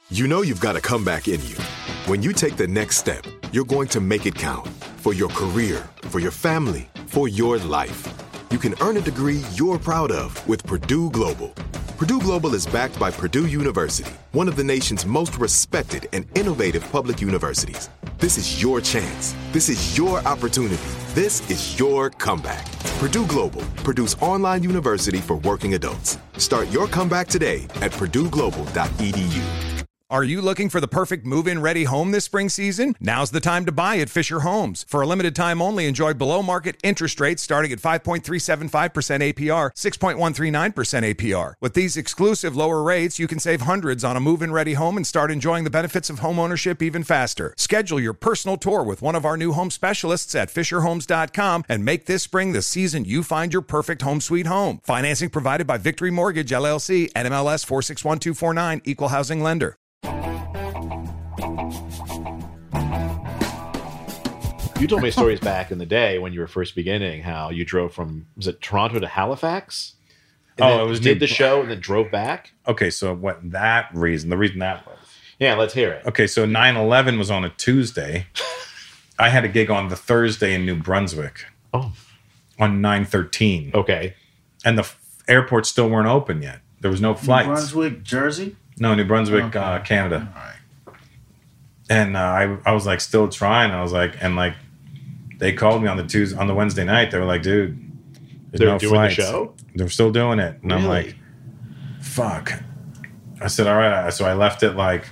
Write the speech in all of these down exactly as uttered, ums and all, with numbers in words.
You know you've got a comeback in you. When you take the next step, you're going to make it count for your career, for your family, for your life. You can earn a degree you're proud of with Purdue Global. Purdue Global is backed by Purdue University, one of the nation's most respected and innovative public universities. This is your chance. This is your opportunity. This is your comeback. Purdue Global, Purdue's online university for working adults. Start your comeback today at purdue global dot e d u. Are you looking for the perfect move-in ready home this spring season? Now's the time to buy at Fisher Homes. For a limited time only, enjoy below-market interest rates starting at five point three seven five percent A P R, six point one three nine percent A P R. With these exclusive lower rates, you can save hundreds on a move-in ready home and start enjoying the benefits of home ownership even faster. Schedule your personal tour with one of our new home specialists at fisher homes dot com and make this spring the season you find your perfect home sweet home. Financing provided by Victory Mortgage, L L C, N M L S four six one two four nine, Equal Housing Lender. You told me stories back in the day when you were first beginning, how you drove from, was it Toronto to Halifax? And Oh, it was did new- the show and then drove back? Okay, so what that reason, the reason that was. Yeah, let's hear it. Okay, so nine eleven was on a Tuesday. I had a gig on the Thursday in New Brunswick. Oh. On nine thirteen. Okay. And the f- airports still weren't open yet. There was no flights. New Brunswick, Jersey? No, New Brunswick, Okay. uh, Canada. All right. And uh, I, I was like still trying. I was like, and like, they called me on the Tuesday, on the Wednesday night. They were like, dude, there's They're no doing the flights. show? They're still doing it. And I'm Really? like, fuck. I said, all right. So I left at like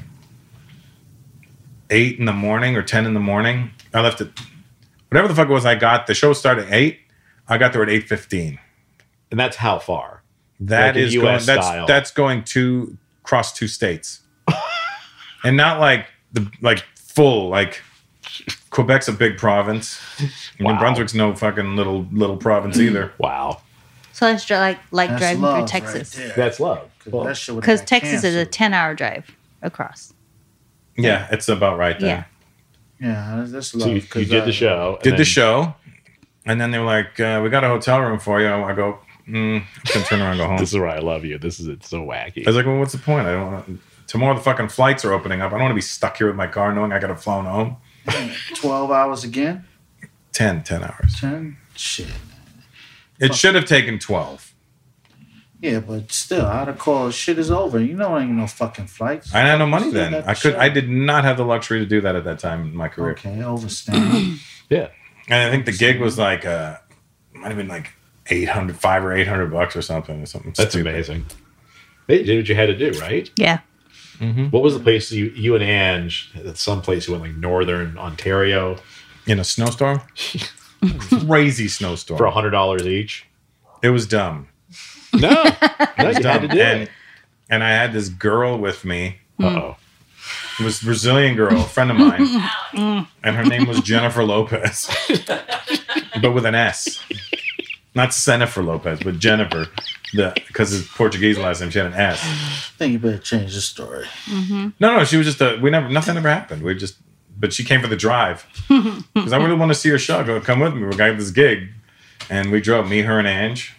eight in the morning or ten in the morning. I left it, whatever the fuck it was. I got the show started at eight. I got there at eight fifteen. And that's how far? That Like in is U going. S That's style. that's going to cross two states, and not like the like full like. Quebec's a big province. Wow. New Brunswick's no fucking little little province either. Wow. So it's dri- like like That's driving love through Texas. Right there. That's love. 'Cause Well, that shit would've Because got Texas is a canceled. ten-hour drive across. Yeah, it's about right there. Yeah. Yeah, that's- that's so love. you, you 'cause, did uh, the show. and Did the then- show, and then they were like, uh, "We got a hotel room for you." I go, mm, I can turn around and go home. This is where I love you. This is it's so wacky. I was like, "Well, what's the point? I don't want tomorrow. The fucking flights are opening up. I don't want to be stuck here with my car knowing I got to flown home." twelve hours again? ten, ten hours. ten? Shit. It should have taken twelve. Yeah, but still, I'd have called, shit is over. You know, ain't no fucking flights. I had no money Still then. got the I could. show. I did not have the luxury to do that at that time in my career. Okay, overstand. Yeah. And I think the gig was like, uh, might have been like eight hundred, five or eight hundred bucks or something, or something. That's stupid. amazing. They did what you had to do, right? Yeah. What was the place you you and Ange at some place you went like northern Ontario In a snowstorm, crazy snowstorm. for a hundred dollars each? It was dumb. No, no, you had Dumb. to do and, it. and I had this girl with me. Uh oh. It was a Brazilian girl, a friend of mine, and her name was Jennifer Lopez, but with an S. Not Jennifer Lopez, but Jennifer, the because it's Portuguese last name. She had an S. I think you better change the story. No, no, she was just a. We never. Nothing ever happened. We just. But she came for the drive because I really want to see her show. Go come with me. We got this gig, and we drove me, her, and Ange.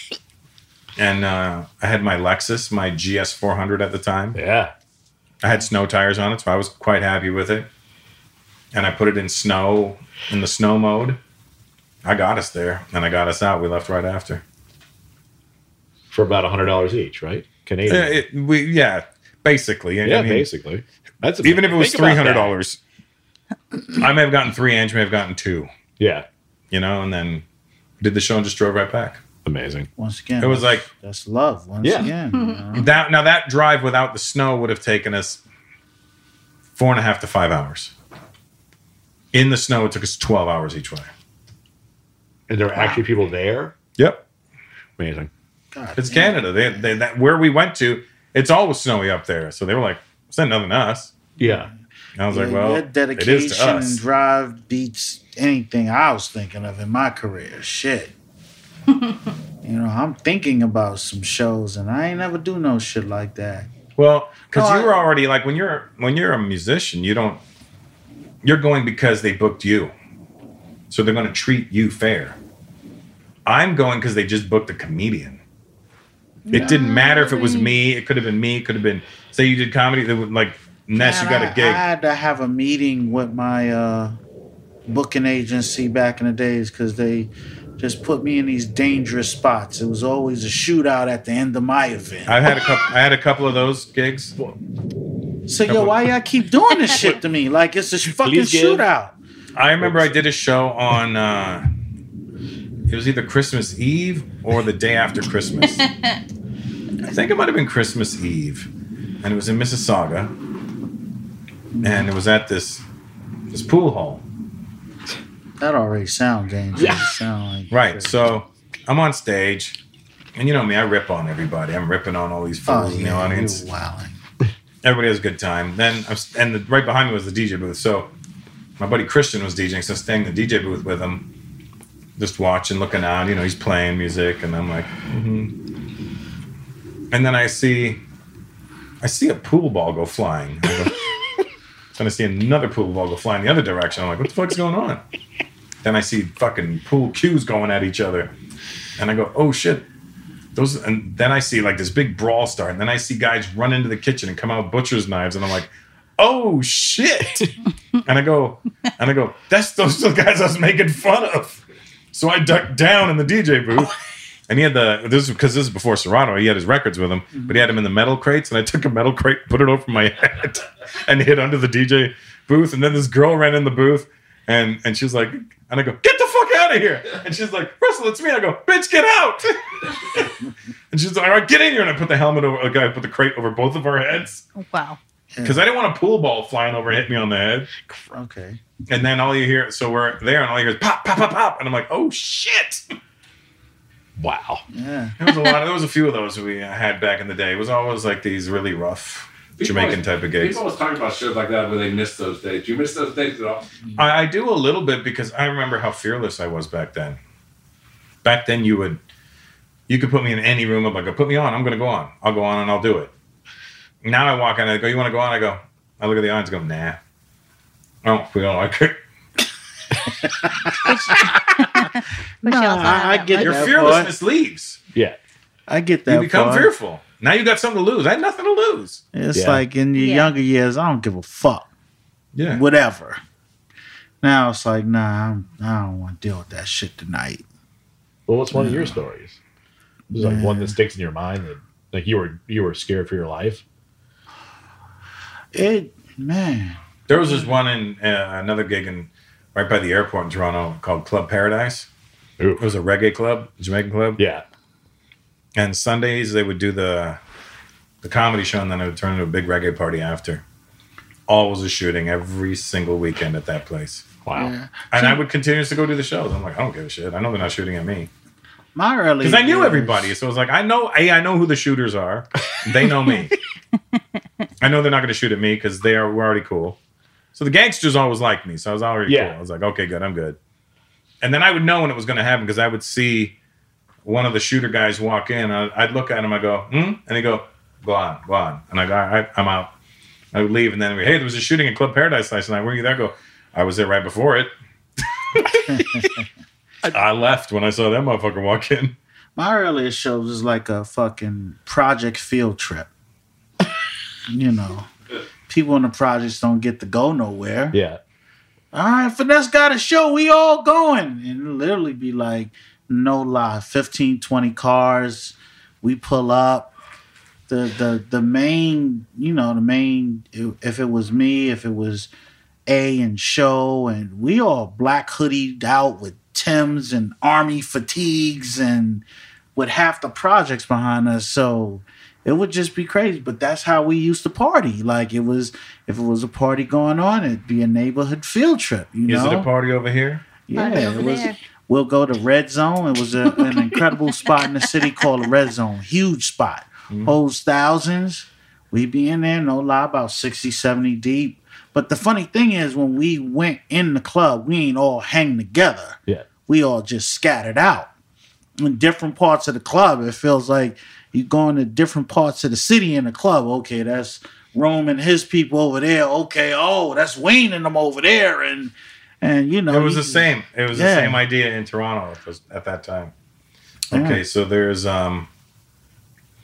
And uh, I had my Lexus, my G S four hundred at the time. Yeah. I had snow tires on it, so I was quite happy with it. And I put it in snow, in the snow mode. I got us there, and I got us out. We left right after. For about a hundred dollars each, right? Canadian. Uh, it, we, yeah, basically. I yeah, mean, basically. That's even if it was think about three hundred that. dollars, I may have gotten three. Ange may have gotten two. Yeah. You know, and then did the show and just drove right back. Amazing. Once again, It was that's- like- that's love. Once Yeah. again, you know? That now that drive without the snow would have taken us four and a half to five hours. In the snow, it took us twelve hours each way. And there were actually people there. Yep. Amazing. God It's damn. Canada. They, they, that, where we went to, it's always snowy up there. So they were like, it's not nothing to us. Yeah. And I was Yeah, like, well, your it is dedication to us. and drive beats anything I was thinking of in my career. Shit. You know, I'm thinking about some shows, and I ain't never do no shit like that. Well, because No, you I- were already like when you're when you're a musician, you don't you're going because they booked you, so they're going to treat you fair. I'm going because they just booked a comedian. It didn't matter if it was me. It could have been me. It could have been, say you did comedy, that would like, Ness, you got a I, gig. I had to have a meeting with my uh, booking agency back in the days because they just put me in these dangerous spots. It was always a shootout at the end of my event. I had a couple. I had a couple of those gigs. So yo, why y'all keep doing this shit to me? Like it's a fucking Please give. shootout. I remember I did a show on. Uh, it was either Christmas Eve or the day after Christmas. I think it might have been Christmas Eve, and it was in Mississauga, and it was at this this pool hall. That already sound dangerous. Yeah. It sound like Right. So I'm on stage, and you know me, I rip on everybody. I'm ripping on all these fools Oh, in the yeah, audience. you're wilding. Everybody has a good time. Then I'm, and the, right behind me was the D J booth. So my buddy Christian was DJing, so I'm staying in the D J booth with him, just watching, looking out. You know, he's playing music, and I'm like, mm-hmm. And then I see, I see a pool ball go flying. I go, then I see another pool ball go flying the other direction. I'm like, what the fuck's going on? Then I see fucking pool cues going at each other, and I go, oh shit. Those, and then I see like this big brawl start, and then I see guys run into the kitchen and come out with butcher's knives, and I'm like, "Oh shit!" and I go, and I go, "That's those are the guys I was making fun of." So I ducked down in the D J booth, and he had the this is because this is before Serato. He had his records with him, but he had them in the metal crates, and I took a metal crate, put it over my head, and hid under the D J booth. And then this girl ran in the booth, and and she was like, and I go, "Get the fuck out of here!" And she's like, "Russell, it's me." I go, "Bitch, get out!" And she's like, "All right, get in here." And I put the helmet over, like, I put the crate over both of our heads Wow. because I didn't want a pool ball flying over and hit me on the head. Okay. And then all you hear, so we're there, and all you hear is pop, pop, pop, pop, and I'm like, "Oh shit!" Wow. Yeah. There was a lot. There was a few of those we uh, had back in the day. It was always like these really rough Jamaican always, type of gigs. People always talk about shows like that where they miss those days. Do you miss those days at all? I, I do a little bit because I remember how fearless I was back then. Back then, you would, you could put me in any room. I'm like, put me on. I'm going to go on. I'll go on and I'll do it. Now I walk in and I go, you want to go on? I go, I look at the audience and go, nah. I don't feel like it. But she Nah, also had I that get look. Your that fearlessness leaves. Yeah. I get that. You become part. fearful. Now you got something to lose. I had nothing to lose. It's Yeah. like in your Yeah. younger years, I don't give a fuck. Yeah. Whatever. Now it's like, nah, I'm, I don't want to deal with that shit tonight. Well, what's one of your stories? There's like one that sticks in your mind that like you were you were scared for your life. It, man. There was this one in uh, another gig in right by the airport in Toronto called Club Paradise. Ooh. It was a reggae club, a Jamaican club. Yeah. And Sundays they would do the the comedy show, and then it would turn into a big reggae party after. Always a shooting every single weekend at that place. Wow. Yeah. And I would continuously go do the shows. I'm like, I don't give a shit. I know they're not shooting at me. My early Because I knew years- everybody. So I was like, I know, A, I know who the shooters are. They know me. I know they're not going to shoot at me because they are we're already cool. So the gangsters always liked me. So I was already Yeah. cool. I was like, okay, good. I'm good. And then I would know when it was going to happen because I would see one of the shooter guys walk in. I, I'd look at him. I go, hmm? And he'd go, go on, go on. And I go, all right, I'm out. I would leave. And then, hey, there was a shooting in Club Paradise last night. Where were you there? I go, I was there right before it. I left when I saw that motherfucker walk in. My earliest shows was like a fucking project field trip. You know, people in the projects don't get to go nowhere. Yeah. All right, Finesse got a show. We all going. And it'll literally be like, no lie, fifteen, twenty cars. We pull up. The the the main, you know, the main, if it was me, if it was A and Show, and we all black hoodied out with Timbs and army fatigues and with half the projects behind us. So it would just be crazy. But that's how we used to party. Like it was, if it was a party going on, it'd be a neighborhood field trip. You Is know? it a party over here? Yeah, Party over it was. there. We'll go to Red Zone. It was a, an incredible spot in the city called the Red Zone. Huge spot. Holds thousands. We be in there, no lie, about sixty, seventy deep. But the funny thing is, when we went in the club, we ain't all hang together. Yeah. We all just scattered out. In different parts of the club, it feels like you going to different parts of the city in the club. Okay, that's Rome and his people over there. Okay, oh, that's Wayne and them over there. And, and you know. It was you- the same. It was Yeah. the same idea in Toronto at this- at that time. Yeah. Okay, so there's um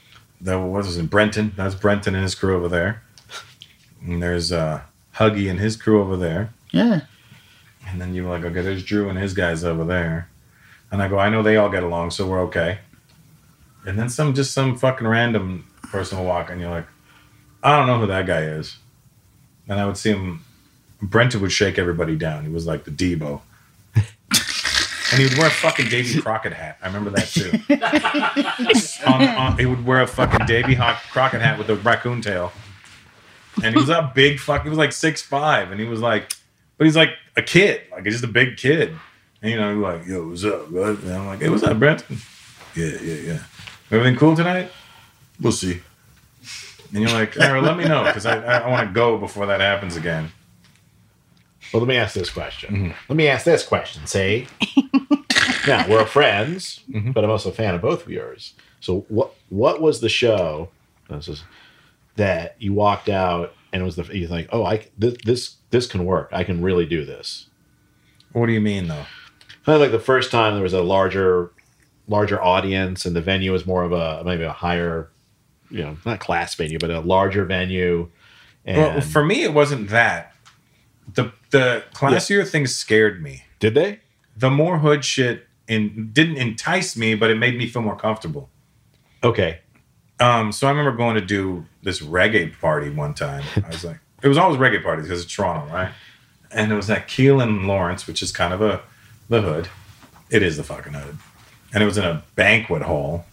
that what was it, Brenton? That's Brenton and his crew over there. And there's uh, Huggy and his crew over there. Yeah. And then you were like, okay, there's Drew and his guys over there. And I go, I know they all get along, so we're okay. And then some, just some fucking random person will walk, and you're like, I don't know who that guy is. And I would see him. Brenton would shake everybody down. He was like the Debo. And he would wear a fucking Davy Crockett hat. I remember that too. on, on, he would wear a fucking Davy Crockett hat with a raccoon tail. And he was a big fuck. He was like six five, and he was like, but he's like a kid, like he's just a big kid. And you know, he was like, yo, what's up, bud? And I'm like, hey, what's up, Brenton? Yeah, yeah, yeah. Everything cool tonight? We'll see. And you're like, all right, let me know, because I, I, I want to go before that happens again. Well, let me ask this question. Mm-hmm. Let me ask this question. Say, now we're friends, mm-hmm. but I'm also a fan of both of yours. So, what what was the show this is, that you walked out and it was the you think, oh, I this this this can work. I can really do this. What do you mean, though? Kind of like the first time there was a larger larger audience and the venue was more of a maybe a higher, you know, not class venue, but a larger venue. And well, for me, it wasn't that. The the classier yeah. things scared me. Did they? The more hood shit in, didn't entice me, but it made me feel more comfortable. Okay. Um, so I remember going to do this reggae party one time. I was like, it was always reggae parties because it's Toronto, right? And it was at Keelan Lawrence, which is kind of a the hood. It is the fucking hood. And it was in a banquet hall.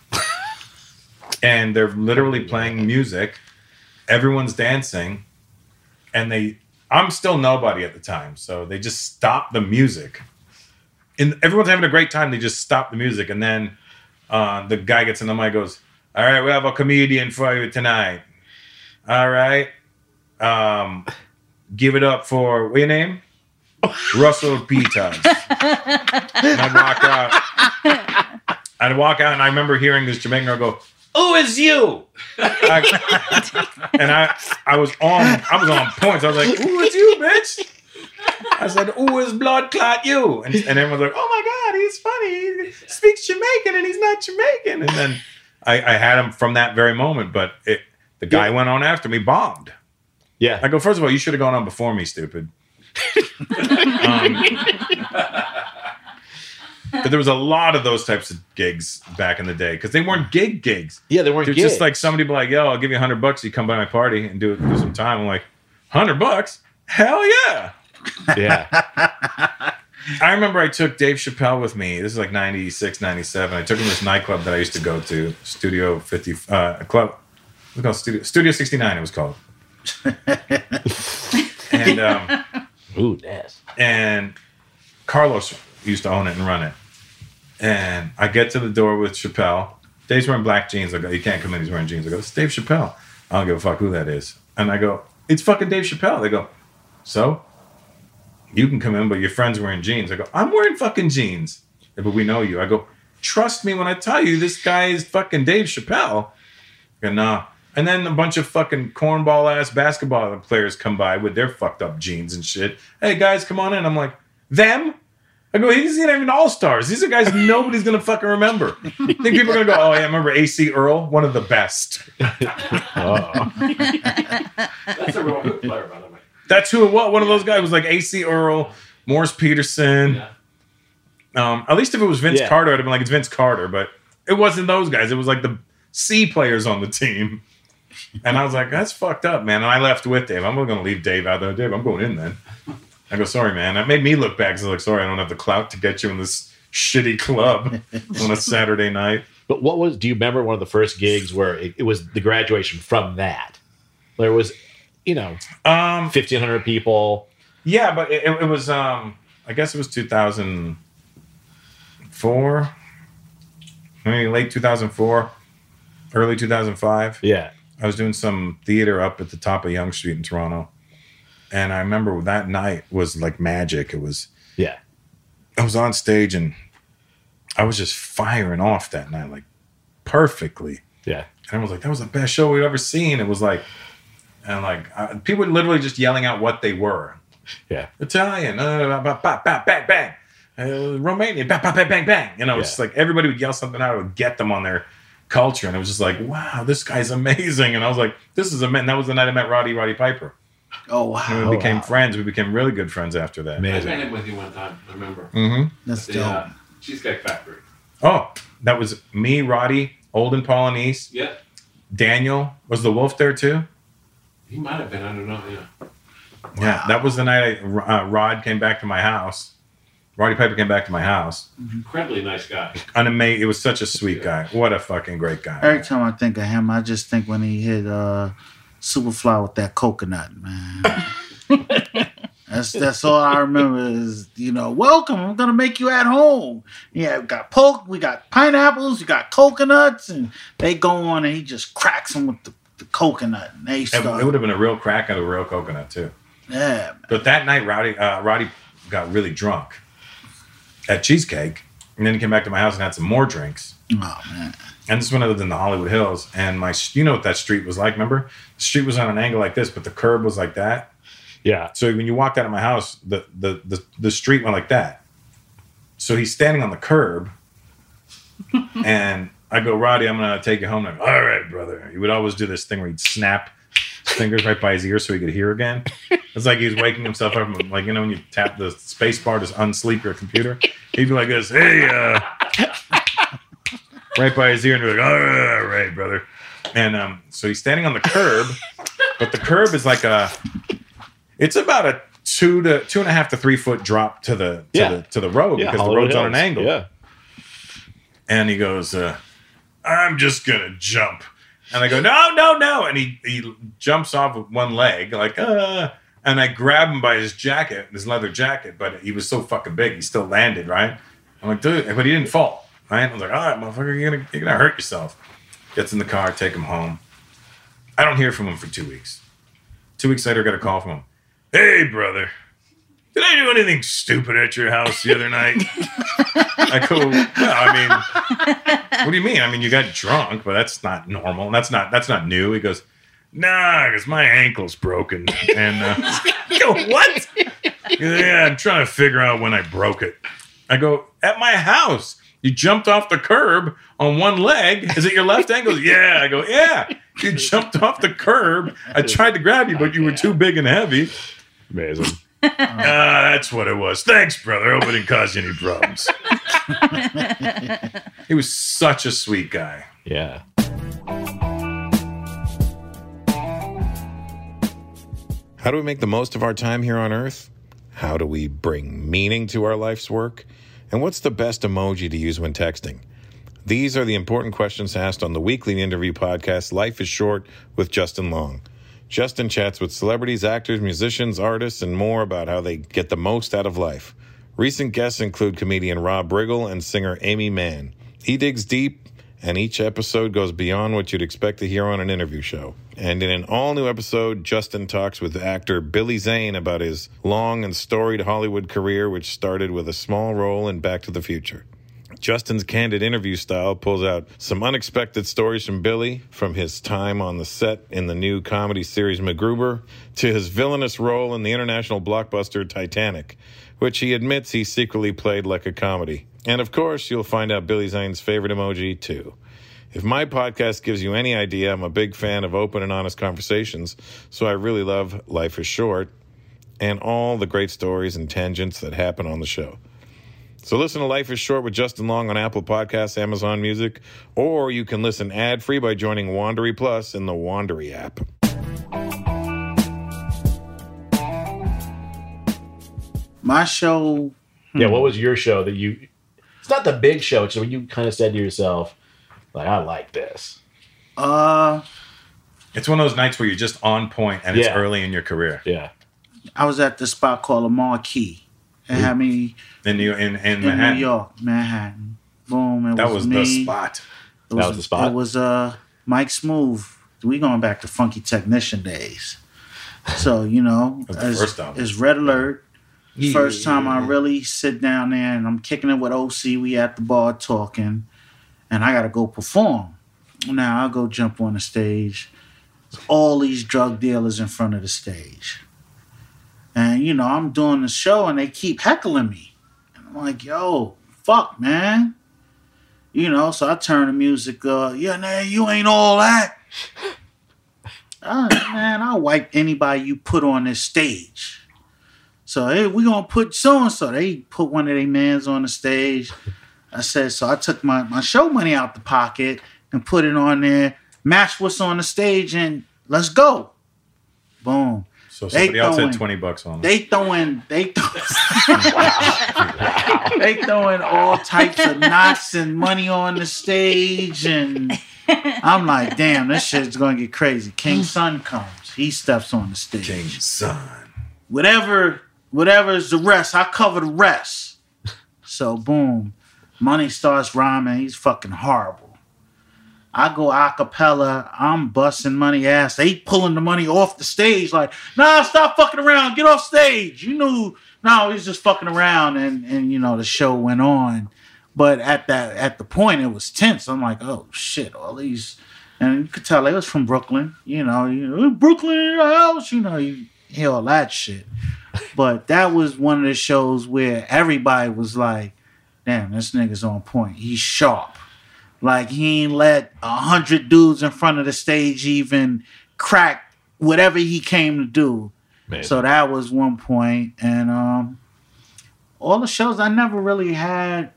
And they're literally playing music. Everyone's dancing. And they... I'm still nobody at the time, so they just stop the music. And everyone's having a great time. They just stop the music, and then uh, the guy gets in the mic, goes, "All right, we have a comedian for you tonight. All right, um, give it up for what's your name, Russell Peters." And I'd walk out. I'd walk out, and I remember hearing this Jamaican girl go, "Who is you?" I, and I, I was on, I was on points. I was like, "Who is you, bitch?" I said, "Who is blood clot you?" And, and everyone's like, "Oh my God, he's funny. He speaks Jamaican, and he's not Jamaican." And then I, I had him from that very moment. But it, the guy yeah. went on after me, bombed. Yeah. I go, first of all, you should have gone on before me, stupid. um, But there was a lot of those types of gigs back in the day because they weren't gig gigs. Yeah, they weren't gigs. Just like somebody be like, "Yo, I'll give you a hundred bucks. You come by my party and do do some time." I'm like, "Hundred bucks? Hell yeah!" Yeah. I remember I took Dave Chappelle with me. This is like ninety-six, ninety-seven. I took him to this nightclub that I used to go to, Studio fifty, uh, a club. It was called Studio Studio sixty-nine. It was called. and um, ooh, yes. And Carlos used to own it and run it. And I get to the door with Chappelle. Dave's wearing black jeans. I go, "You can't come in. He's wearing jeans." I go, "It's Dave Chappelle." I don't give a fuck who that is. And I go, "It's fucking Dave Chappelle." They go, "So? You can come in, but your friend's wearing jeans." I go, "I'm wearing fucking jeans." They go, "But we know you." I go, "Trust me when I tell you this guy is fucking Dave Chappelle." I go, "Nah." And then a bunch of fucking cornball ass basketball players come by with their fucked up jeans and shit. "Hey guys, come on in." I'm like, "Them?" I go, "He's not even all-stars. These are guys nobody's going to fucking remember." I think people are going to go, "Oh, yeah, remember A C Earl? One of the best." Oh. That's a real good player, by the way. That's who it was. One of those guys was like A C Earl, Morris Peterson. Yeah. Um, at least if it was Vince Yeah. Carter, I'd have been like, "It's Vince Carter." But it wasn't those guys. It was like the C players on the team. And I was like, "That's fucked up, man." And I left with Dave. I'm going to leave Dave out there. "Dave, I'm going in then." I go, "Sorry, man." That made me look bad because I was like, "Sorry, I don't have the clout to get you in this shitty club on a Saturday night." But what was? Do you remember one of the first gigs where it, it was the graduation from that? There was, you know, Um, fifteen hundred people. yeah, but it, it was, um, I guess it was two thousand four, maybe late two thousand four, early two thousand five. Yeah. I was doing some theater up at the top of Yonge Street in Toronto. And I remember that night was like magic. It was, Yeah. I was on stage and I was just firing off that night, like perfectly. Yeah. And I was like, that was the best show we've ever seen. It was like, and like, uh, people were literally just yelling out what they were. Yeah. Italian, uh, bang, bang, bang, bang. Uh, Romanian, bang, bang, bang, bang, bang. You know, it's Yeah. like everybody would yell something out. It would get them on their culture, and it was just like, wow, this guy's amazing. And I was like, this is amazing. That was the night I met Roddy Roddy Piper. Oh wow! And we became wow. friends. We became really good friends after that. I met Amazing. him with you one time. I remember. Mm-hmm. That's The dope. uh, Cheesecake Factory. Oh, that was me, Roddy, Olden Polynice, Yeah, Daniel. Was the Wolf there too? he might have been. I don't know. Yeah. Yeah, that was the night I, uh, Rod came back to my house. Roddy Piper came back to my house. Incredibly nice guy. An ama- it was such a sweet guy. What a fucking great guy. Every time I think of him, I just think when he hit uh, Superfly with that coconut, man. that's that's all I remember is, you know, welcome. I'm gonna make you at home. Yeah, we got poke, we got pineapples, we got coconuts, and they go on and he just cracks them with the, the coconut, and they It, start. it would have been a real crack at a real coconut too. Yeah, man. But that night, Roddy uh, Roddy got really drunk at Cheesecake, and then he came back to my house and had some more drinks. Oh man. And this is when I lived in the Hollywood Hills, and my you know what that street was like? Remember, the street was on an angle like this, but the curb was like that. Yeah. So when you walked out of my house, the the the, the street went like that. So he's standing on the curb, and I go, Roddy, I'm gonna take you home. I'm like, all right, brother. He would always do this thing where he'd snap his fingers right by his ear so he could hear again. It's like he was waking himself up, from, like, you know, when you tap the space bar to unsleep your computer. He'd be like this, hey, uh, right by his ear, and be like, all right, brother. And um, so he's standing on the curb, but the curb is like a, it's about a two to two and a half to three foot drop to the to Yeah. the to the road Yeah, because the Hollywood road's on an Hills. angle. Yeah. And he goes, uh, I'm just gonna jump. And I go, no, no, no. And he he jumps off with one leg, like, uh, and I grab him by his jacket, his leather jacket, but he was so fucking big, he still landed, right? I'm like, dude, but he didn't fall, right? I was like, all right, motherfucker, you're gonna, you're gonna hurt yourself. Gets in the car, take him home. I don't hear from him for two weeks. Two weeks later, I got a call from him. Hey, brother, did I do anything stupid at your house the other night? I go, no, I mean, what do you mean? I mean, you got drunk, but that's not normal. That's not that's not new. He goes, nah, because my ankle's broken. And uh, I go, what? He goes, yeah, I'm trying to figure out when I broke it. I go, at my house. You jumped off the curb on one leg. Is it your left ankle? He goes, yeah. I go, yeah. You jumped off the curb. I tried to grab you, but you were too big and heavy. Amazing. Ah, that's what it was. Thanks, brother. I hope it didn't cause you any problems. He was such a sweet guy. Yeah. How do we make the most of our time here on Earth? How do we bring meaning to our life's work? And what's the best emoji to use when texting? These are the important questions asked on the weekly interview podcast, Life is Short, with Justin Long. Justin chats with celebrities, actors, musicians, artists, and more about how they get the most out of life. Recent guests include comedian Rob Riggle and singer Amy Mann. He digs deep, and each episode goes beyond what you'd expect to hear on an interview show. And in an all-new episode, Justin talks with actor Billy Zane about his long and storied Hollywood career, which started with a small role in Back to the Future. Justin's candid interview style pulls out some unexpected stories from Billy, from his time on the set in the new comedy series MacGruber, to his villainous role in the international blockbuster Titanic, which he admits he secretly played like a comedy. And of course, you'll find out Billy Zane's favorite emoji, too. If my podcast gives you any idea, I'm a big fan of open and honest conversations, so I really love Life is Short and all the great stories and tangents that happen on the show. So listen to Life is Short with Justin Long on Apple Podcasts, Amazon Music, or you can listen ad-free by joining Wandery Plus in the Wandery app. My show. Yeah, what was your show that you... It's not the big show. It's when you kind of said to yourself, like, I like this. Uh, It's one of those nights where you're just on point and it's Yeah. early in your career. Yeah. I was at this spot called a Marquee. It had me In New, in, in, in Manhattan. New York, Manhattan. Boom. It That was was me. the spot. It That was the spot? It was uh, Mike Smooth. We going back to Funky Technician days. So, you know, That's the as, first album. as Red Alert, first time I really sit down there and I'm kicking it with O C. We at the bar talking, and I got to go perform. Now I go jump on the stage. There's all these drug dealers in front of the stage. And, you know, I'm doing the show and they keep heckling me. And I'm like, yo, fuck, man. You know, so I turn the music up. Yeah, man, you ain't all that. Uh, man, I'll wipe anybody you put on this stage. So, hey, we gonna put so-and-so. They put one of their mans on the stage. I said, so I took my, my show money out the pocket and put it on there, match what's on the stage, and let's go. Boom. So somebody They else throwing- had twenty bucks on them. They throwing, they throwing, they throwing all types of knots and money on the stage, and I'm like, damn, this shit's gonna get crazy. King Son comes, he steps on the stage. King Son. Whatever, whatever's the rest, I cover the rest. So boom, money starts rhyming. He's fucking horrible. I go a cappella. I'm busting money ass. They pulling the money off the stage. Like, nah, stop fucking around. Get off stage. You knew. No, he's just fucking around, and and you know the show went on. But at that at the point, it was tense. I'm like, oh shit, all these, and you could tell they was from Brooklyn. You know, you know, Brooklyn in the house. You know, you hear all that shit. But that was one of the shows where everybody was like, damn, this nigga's on point. He's sharp. Like, he ain't let a hundred dudes in front of the stage even crack whatever he came to do. Man. So that was one point. And um, all the shows, I never really had,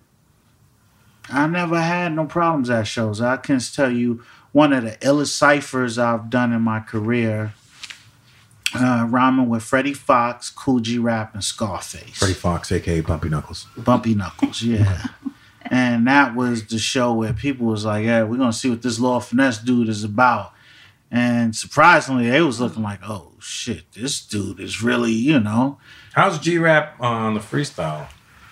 I never had no problems at shows. I can tell you one of the illest ciphers I've done in my career, uh, rhyming with Freddie Fox, Cool G Rap, and Scarface. Freddie Fox, a k a. Bumpy Knuckles. Bumpy Knuckles, yeah. And that was the show where people was like, yeah, we're going to see what this Lord Finesse dude is about. And surprisingly, they was looking like, oh, shit, this dude is really, you know. How's G-Rap on the freestyle?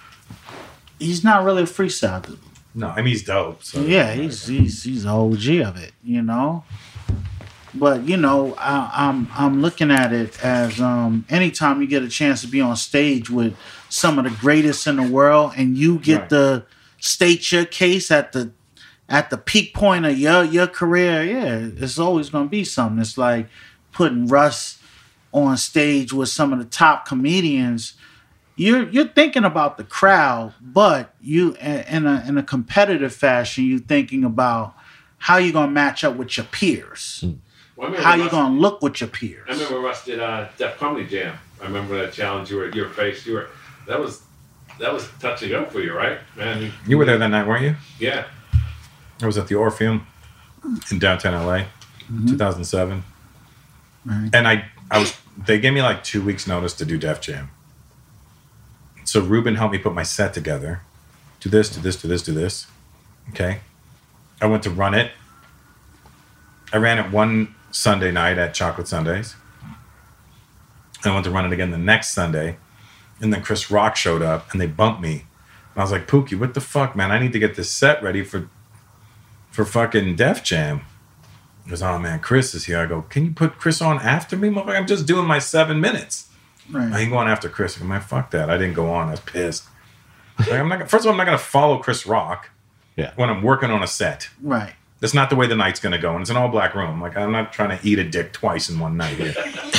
He's not really a freestyle dude. No, I mean, he's dope. So. Yeah, he's he's he's the O G of it, you know. But, you know, I, I'm I'm looking at it as um, anytime you get a chance to be on stage with some of the greatest in the world and you get Right. to state your case at the at the peak point of your your career, yeah, it's always gonna be something. It's like putting Russ on stage with some of the top comedians. You're you're thinking about the crowd, but you in a in a competitive fashion, you thinking about how you gonna match up with your peers. Well, I remember How you Russ- gonna look with your peers? I remember Russ did uh, Def Comedy Jam. I remember that challenge. You were you were faced. You were that was that was touch and go for you, right, man? You were there that night, weren't you? Yeah. I was at the Orpheum in downtown L A, two thousand seven. Right. And I, I was. They gave me like two weeks notice to do Def Jam. So Ruben helped me put my set together. Do this, do this, do this, do this. Okay. I went to run it. I ran it one Sunday night at Chocolate Sundays. I went to run it again the next Sunday. And then Chris Rock showed up and they bumped me. And I was like, Pookie, what the fuck, man? I need to get this set ready for for fucking Def Jam. He goes, oh man, Chris is here. I go, can you put Chris on after me? Motherfucker, I'm just doing my seven minutes. Right. I ain't going after Chris. I go, man, fuck that. I didn't go on. I was pissed. Like, I'm not, first of all, I'm not going to follow Chris Rock Yeah. when I'm working on a set. Right. That's not the way the night's going to go. And it's an all black room. Like, I'm not trying to eat a dick twice in one night here.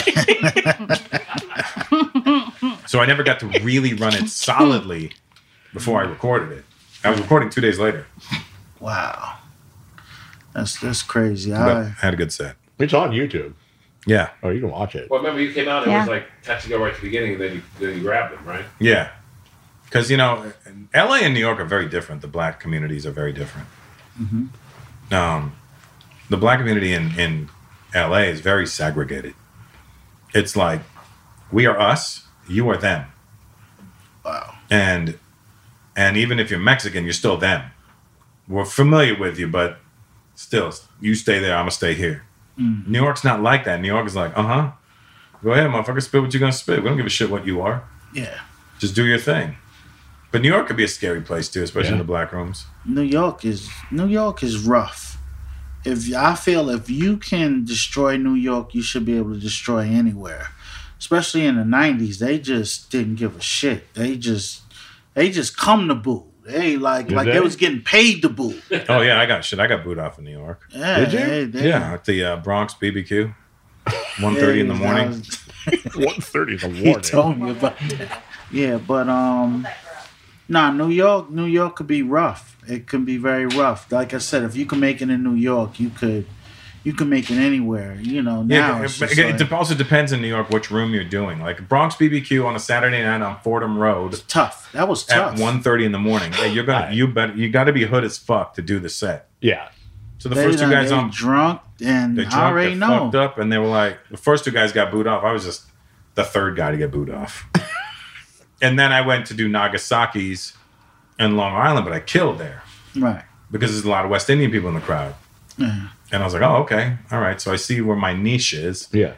So I never got to really run it solidly before I recorded it. I was recording two days later. Wow. That's that's crazy. But I I had a good set. It's on YouTube. Yeah. Oh, you can watch it. Well, remember you came out and Yeah. it was like touch and go right to the beginning, and then you then you grabbed them, right? Yeah. Because, you know, L A and New York are very different. The black communities are very different. Um, the black community in, in L A is very segregated. It's like, we are us, you are them. wow. And and even if you're Mexican, you're still them. We're familiar with you, but still, you stay there, I'm going to stay here. New York's not like that. New York is like, uh-huh. Go ahead, motherfucker, spit what you're going to spit. We don't give a shit what you are. Yeah. Just do your thing. But New York could be a scary place too, especially in Yeah. the black rooms. New York is New York is rough. If I feel if you can destroy New York, you should be able to destroy anywhere. Especially in the nineties, they just didn't give a shit. They just they just come to boo. They like Did like they? they was getting paid to boo. Oh yeah, I got shit. I got booed off in New York. Yeah, Did you? They, they, Yeah, at the uh, Bronx B B Q, one thirty in the yeah, morning. that was- one thirty in the He morning. told me about that. Yeah, but um, nah, New York, New York could be rough. It can be very rough. Like I said, if you can make it in New York, you could you can make it anywhere. You know, now Yeah, it's it, just it, like, it also depends in New York which room you're doing. Like Bronx B B Q on a Saturday night on Fordham Road tough. That was tough. at one thirty in the morning. Hey, you're gonna Right. you bet you got to be hood as fuck to do the set. Yeah. So the They first two done- guys they on drunk, and they I drunk, already they know. fucked up, and they were like the first two guys got booed off. I was just the third guy to get booed off. And then I went to do Nagasaki's in Long Island, but I killed there Right. because there's a lot of West Indian people in the crowd. Yeah. And I was like, oh, okay, all right. So I see where my niche is. Yeah.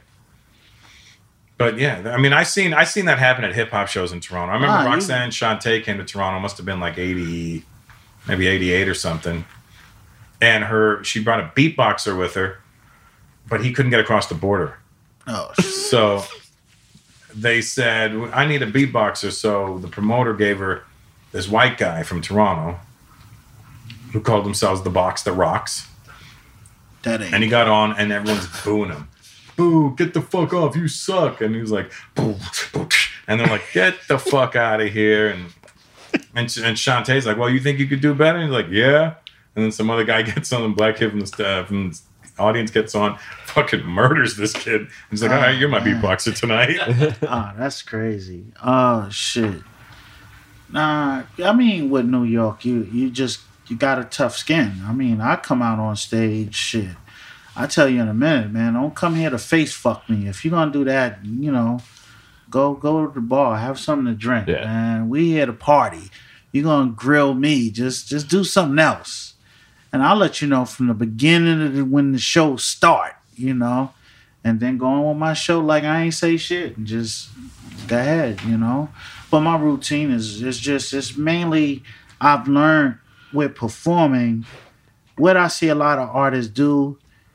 But yeah, I mean, I seen I seen that happen at hip hop shows in Toronto. I remember Ah, you- Roxanne Shante came to Toronto. Must have been like eighty, maybe eighty-eight or something. And her, she brought a beatboxer with her, but he couldn't get across the border. Oh, So they said, I need a beatboxer. So the promoter gave her this white guy from Toronto who called themselves The Box That Rocks. that ain't. And he got on and everyone's booing him. Boo, get the fuck off, you suck. And he was like, boo, boo. And they're like, get the fuck out of here. And and, and Shantae's like, well, you think you could do better? And he's like, yeah. And then some other guy gets on, the black kid from the, uh, from the audience gets on, fucking murders this kid. And he's like, all right, you're my beatboxer tonight. Oh, that's crazy. Oh shit. Nah, I mean, with New York, you you just you got a tough skin. I mean, I come out on stage, shit. I tell you in a minute, man. Don't come here to face fuck me. If you're gonna do that, you know, go go to the bar, have something to drink, Yeah. man. We here to party. You're gonna grill me. Just just do something else, and I'll let you know from the beginning of the, when the show start. You know, and then go on with my show like I ain't say shit and just go ahead. You know, but my routine is is just it's mainly I've learned with performing. What I see a lot of artists do,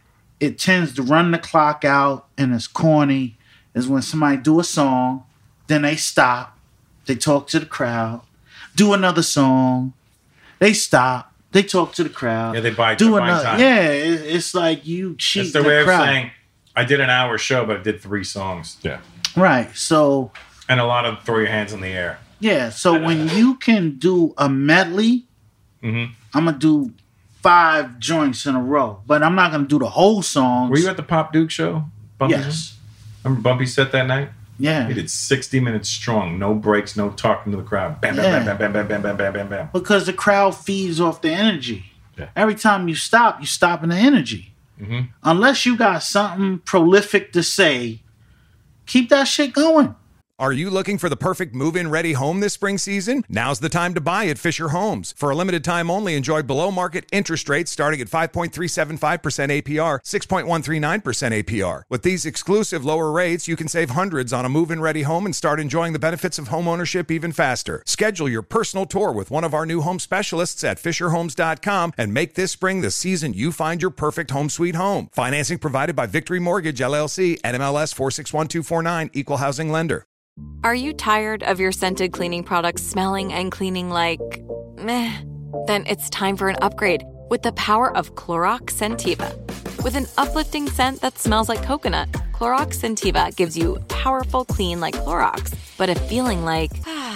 it tends to run the clock out, and it's corny. Is when somebody do a song, then they stop, they talk to the crowd, do another song, they stop, they talk to the crowd. Yeah, they buy- do they're buying another. time. Yeah, it, it's like you cheat It's their the way of crowd. saying, I did an hour show, but I did three songs. Yeah. Right. So And a lot of throw your hands in the air. yeah. So when you can do a medley, Mhm. I'm gonna do five joints in a row, but I'm not gonna do the whole songs. Were you at the Pop Duke show? Bumpy? Yes. Remember Bumpy set that night? Yeah. He did sixty minutes strong, no breaks, no talking to the crowd. Bam, bam, Yeah. bam, bam, bam, bam, bam, bam, bam, bam. Because the crowd feeds off the energy. Yeah. Every time you stop, you stop in the energy. Mhm. Unless you got something prolific to say, keep that shit going. Are you looking for the perfect move-in ready home this spring season? Now's the time to buy at Fisher Homes. For a limited time only, enjoy below-market interest rates starting at five point three seven five percent A P R, six point one three nine percent A P R. With these exclusive lower rates, you can save hundreds on a move-in ready home and start enjoying the benefits of home ownership even faster. Schedule your personal tour with one of our new home specialists at fisher homes dot com and make this spring the season you find your perfect home sweet home. Financing provided by Victory Mortgage, L L C, N M L S four six one two four nine, Equal Housing Lender. Are you tired of your scented cleaning products smelling and cleaning like meh? Then it's time for an upgrade with the power of Clorox Scentiva. With an uplifting scent that smells like coconut, Clorox Scentiva gives you powerful clean like Clorox, but a feeling like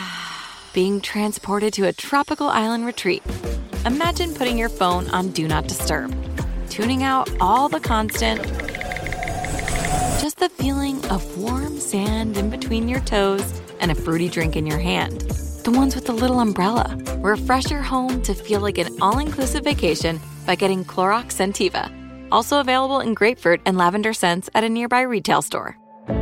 being transported to a tropical island retreat. Imagine putting your phone on Do Not Disturb, tuning out all the constant, just the feeling of warm sand in between your toes and a fruity drink in your hand. The ones with the little umbrella. Refresh your home to feel like an all-inclusive vacation by getting Clorox Scentiva. Also available in grapefruit and lavender scents at a nearby retail store.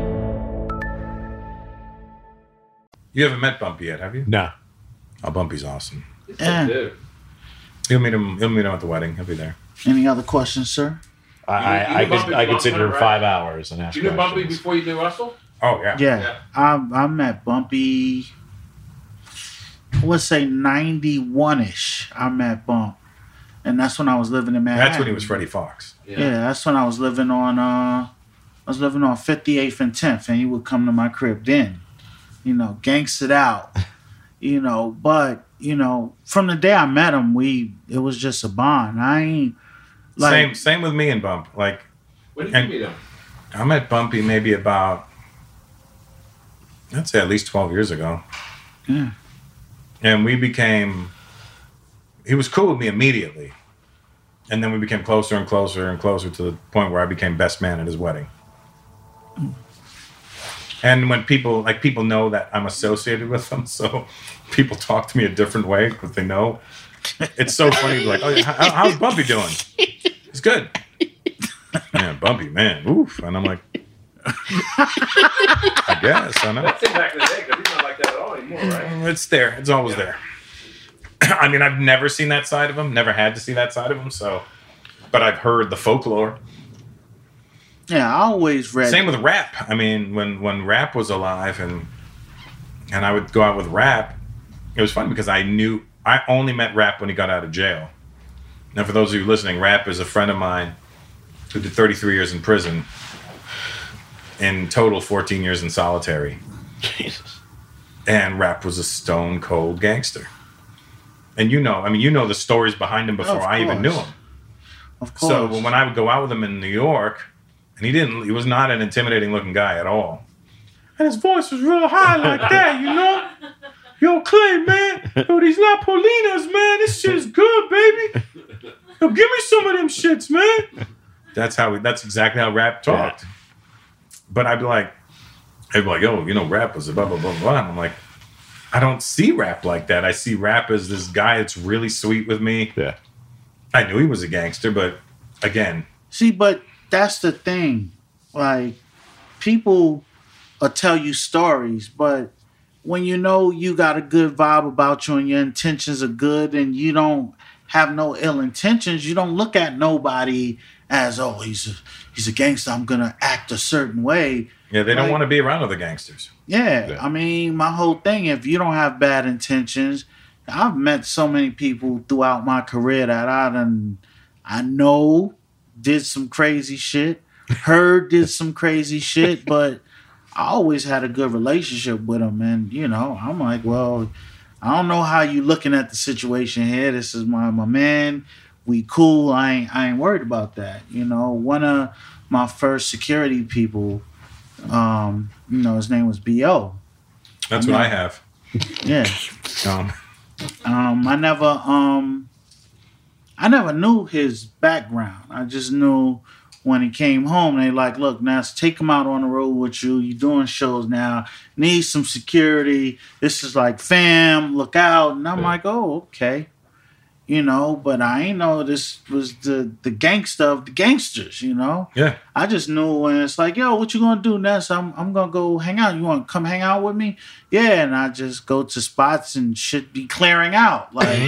You haven't met Bumpy yet, have you? No. Oh, Bumpy's awesome. Yeah. Dude. You'll meet him. You'll meet him at the wedding. He'll be there. Any other questions, sir? I, You- you I, I knew could Bumpy I could long sit here time, for right? five hours and ask You knew Bumpy questions. before you knew Russell? Oh yeah. Yeah. Yeah. I, I met Bumpy, I would say ninety-one-ish. I met Bump. And that's when I was living in Manhattan. That's when he was Freddie Fox. Yeah, that's when I was living on uh I was living on fifty-eighth and tenth, and he would come to my crib then. You know, gangstered out. You know, but you know, from the day I met him, we it was just a bond. I ain't like same same with me and Bump. Like When did And- you meet him? I met Bumpy maybe about I'd say at least twelve years ago. Yeah. And we became he was cool with me immediately. And then we became closer and closer and closer to the point where I became best man at his wedding. And when people, like people know that I'm associated with them, so people talk to me a different way because they know. It's so funny, like, oh, how, how's Bumpy doing? It's good. Man, Bumpy, man, oof. And I'm like, I guess, I know. That's it back in the day, because he's not like that at all anymore, right? It's there. It's always Yeah. there. I mean, I've never seen that side of him, never had to see that side of him, so, but I've heard the folklore. Yeah, I always read. Same with rap. I mean, when, when rap was alive and and I would go out with rap, it was funny because I knew, I only met rap when he got out of jail. Now, for those of you listening, rap is a friend of mine who did thirty-three years in prison. In total, fourteen years in solitary. Jesus. And rap was a stone cold gangster. And you know, I mean, you know the stories behind him before Of I even knew course. him. Of course. So when I would go out with him in New York, and he didn't, he was not an intimidating looking guy at all. And his voice was real high like that, you know? Yo, Clay, man. Yo, these La Polinas, man. This shit is good, baby. Yo, give me some of them shits, man. That's how, we, that's exactly how rap talked. Yeah. But I'd be like, I'd be like, yo, you know, rap was a blah, blah, blah, blah. And I'm like, I don't see rap like that. I see rap as this guy that's really sweet with me. Yeah. I knew he was a gangster, but again. See, but that's the thing. Like, people will tell you stories, but when you know you got a good vibe about you and your intentions are good and you don't have no ill intentions, you don't look at nobody as, oh, he's a, he's a gangster, I'm going to act a certain way. Yeah, they don't like, want to be around other gangsters. Yeah, Yeah. I mean, my whole thing, if you don't have bad intentions, I've met so many people throughout my career that I done, I know did some crazy shit, heard did some crazy shit, but I always had a good relationship with them. And, you know, I'm like, well, I don't know how you looking at the situation here. This is my, my man. We cool. I ain't, I ain't worried about that. You know, one of my first security people, um, you know, his name was B O. That's I what know. I have. Yeah. Um, Um, I never, um, I never knew his background. I just knew when he came home, they like, look, now take him out on the road with you. You're doing shows now. Need some security. This is like, fam, look out. And I'm Yeah. like, oh, okay. You know, but I ain't know this was the, the gangster of the gangsters, you know? yeah. I just knew when it's like, yo, what you gonna do next? I'm I'm gonna go hang out. You wanna come hang out with me? Yeah, and I just go to spots and shit be clearing out. Like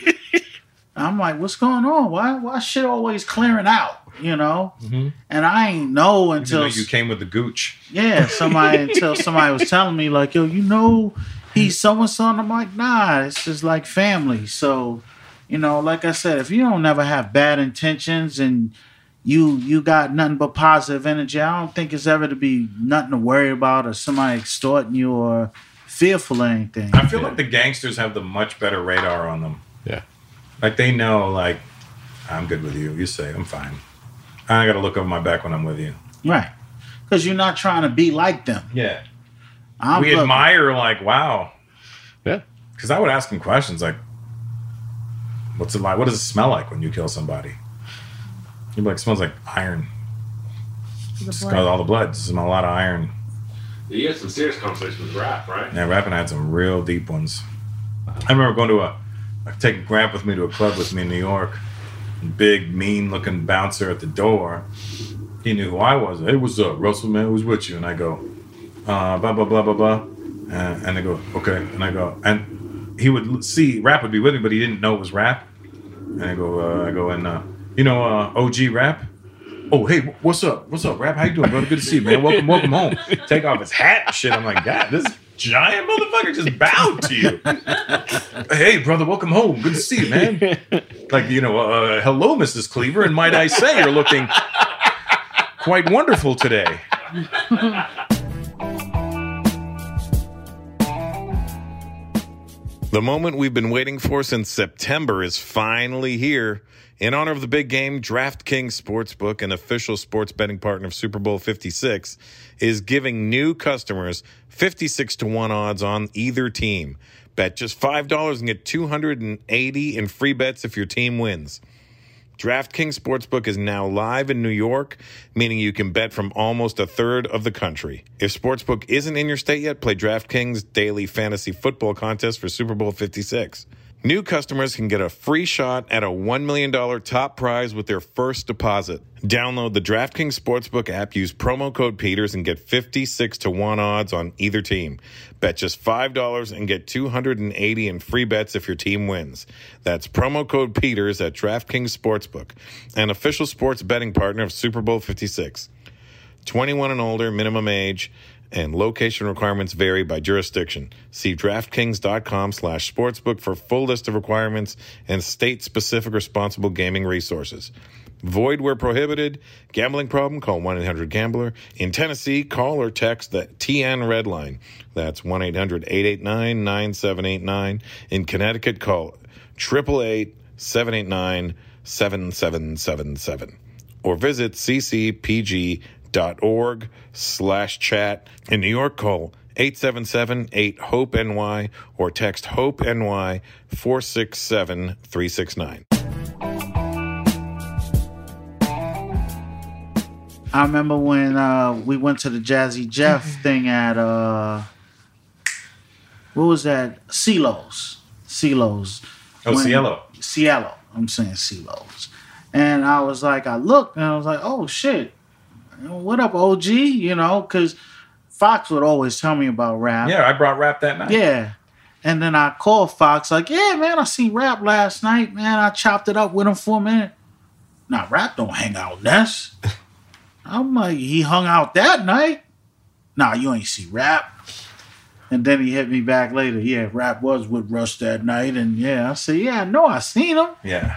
I'm like, what's going on? Why why shit always clearing out? You know? Mm-hmm. And I ain't know Even until though you came with the gooch. yeah, somebody until somebody was telling me like, yo, you know he's so and so. And I'm like, nah, it's just like family. So, you know, like I said, if you don't never have bad intentions and you you got nothing but positive energy, I don't think it's ever to be nothing to worry about or somebody extorting you or fearful or anything. I feel like the gangsters have the much better radar on them. Yeah. Like they know, like, I'm good with you. You say, I'm fine. I got to look over my back when I'm with you. Right. Because you're not trying to be like them. Yeah. I'm we look- admire, like, wow. Yeah. Because I would ask him questions like, what's it like? What does it smell like when you kill somebody? You'd be like, it smells like iron. It's got all the blood. It smells a lot of iron. You had some serious conversations with rap, right? Yeah, Rapping had some real deep ones. I remember going to a, taking Gramp with me to a club with me in New York. Big, mean-looking bouncer at the door. He knew who I was. Hey, what's up, Russell, man? Who's with you? And I go, uh, blah, blah, blah, blah, blah. And, and they go, okay. And I go, and he would see, Rap would be with me, but he didn't know it was Rap. And I go, uh, I go, and, uh, you know, uh, O G Rap? Oh, hey, what's up? What's up, Rap? How you doing, brother? Good to see you, man. Welcome, welcome home. Take off his hat and shit. I'm like, God, this giant motherfucker just bowed to you. Hey, brother, welcome home. Good to see you, man. Like, you know, uh, hello, Missus Cleaver, and might I say you're looking quite wonderful today. The moment we've been waiting for since September is finally here. In honor of the big game, DraftKings Sportsbook, an official sports betting partner of Super Bowl fifty-six, is giving new customers fifty-six to one odds on either team. Bet just five dollars and get two hundred eighty in free bets if your team wins. DraftKings Sportsbook is now live in New York, meaning you can bet from almost a third of the country. If Sportsbook isn't in your state yet, play DraftKings Daily Fantasy Football Contest for Super Bowl fifty-six. New customers can get a free shot at a one million dollars top prize with their first deposit. Download the DraftKings Sportsbook app, use promo code Peters, and get fifty-six to one odds on either team. Bet just five dollars and get two hundred eighty in free bets if your team wins. That's promo code Peters at DraftKings Sportsbook, an official sports betting partner of Super Bowl fifty-six. twenty-one and older, minimum age, and location requirements vary by jurisdiction. See DraftKings.com slash sportsbook for full list of requirements and state-specific responsible gaming resources. Void where prohibited. Gambling problem? Call one eight hundred gambler. In Tennessee, call or text the T N Red Line. That's one eight hundred eight eight nine nine seven eight nine. In Connecticut, call eight eight eight seven eight nine seven seven seven seven. Or visit c c p g dot org slash chat. In New York, call eight seven seven eight hope N Y or text HOPE-NY four six seven three six nine. I remember when uh, we went to the Jazzy Jeff thing at, uh, what was that? CeeLo's. CeeLo's. Oh, When- Cielo. Cielo. I'm saying CeeLo's. And I was like, I looked and I was like, oh shit. What up, O G? You know, because Fox would always tell me about rap. Yeah, I brought rap that night. Yeah. And then I called Fox, like, yeah, man, I seen Rap last night, man. I chopped it up with him for a minute. Nah, Rap don't hang out Ness. I'm like, he hung out that night? Nah, you ain't see Rap. And then he hit me back later. Yeah, Rap was with Russ that night. And yeah, I said, yeah, I know, I seen him. Yeah.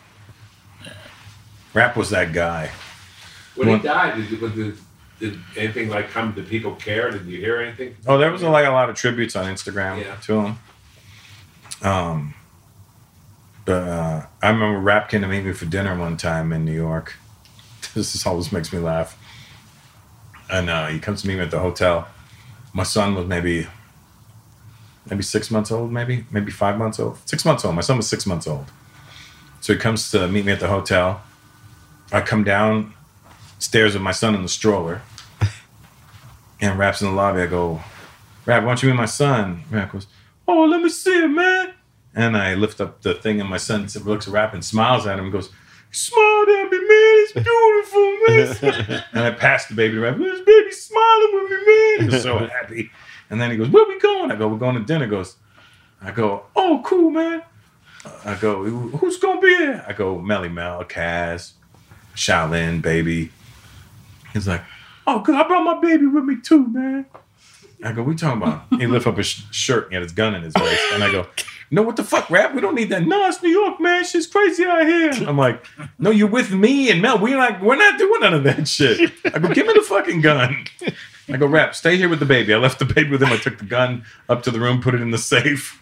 Rap was that guy. When What- he died, did, you, did, did anything like come? Did people care? Did you hear anything? Oh, there was like a lot of tributes on Instagram Yeah. to him. Um, but uh, I remember Rap came to meet me for dinner one time in New York. This is always makes me laugh. And uh, he comes to meet me at the hotel. My son was maybe, maybe six months old, maybe, maybe five months old. Six months old. My son was six months old. So he comes to meet me at the hotel. I come downstairs with my son in the stroller. And Rap's in the lobby. I go, Rap, why don't you meet my son? Rap goes, oh, let me see it, man. And I lift up the thing, and my son looks at Rap and smiles at him and goes, smile at me, man. It's beautiful, man. And I passed the baby to Rap. This baby smiling with me, man. He was so happy. And then he goes, where we going? I go, we're going to dinner. He goes, I go, oh, cool, man. I go, who's going to be there? I go, Melly Mel, Kaz, Shaolin, baby. He's like, oh, good. I brought my baby with me too, man. I go, what you talking about? He lift up his sh- shirt and had his gun in his waist. And I go, no, what the fuck, Rap? We don't need that. No, it's New York, man. Shit's crazy out here. I'm like, no, you're with me and Mel. We're not, we're not doing none of that shit. I go, give me the fucking gun. I go, Rap, stay here with the baby. I left the baby with him. I took the gun up to the room, put it in the safe.